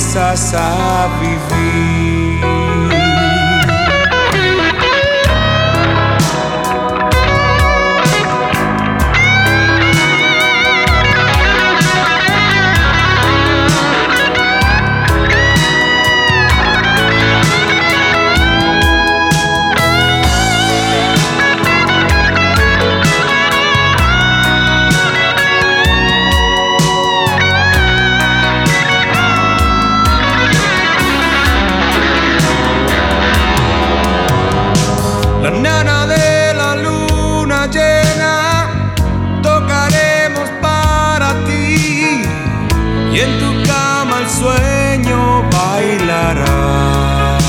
empiezas a vivir. La nana de la luna llena, tocaremos para ti, y en tu cama el sueño bailará.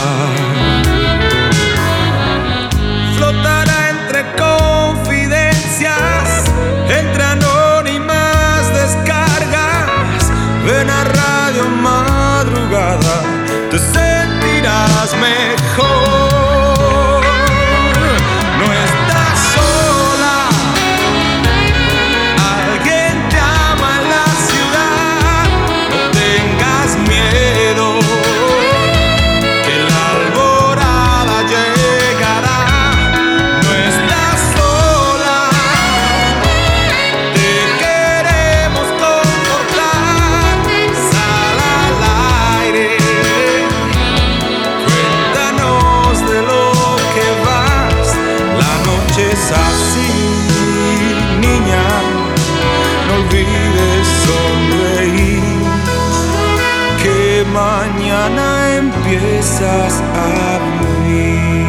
Flotará entre confidencias, entre anónimas descargas. Ven a Radio Madrugada, te sentirás mejor. Es así, niña, no olvides sonreír, que mañana empiezas a vivir.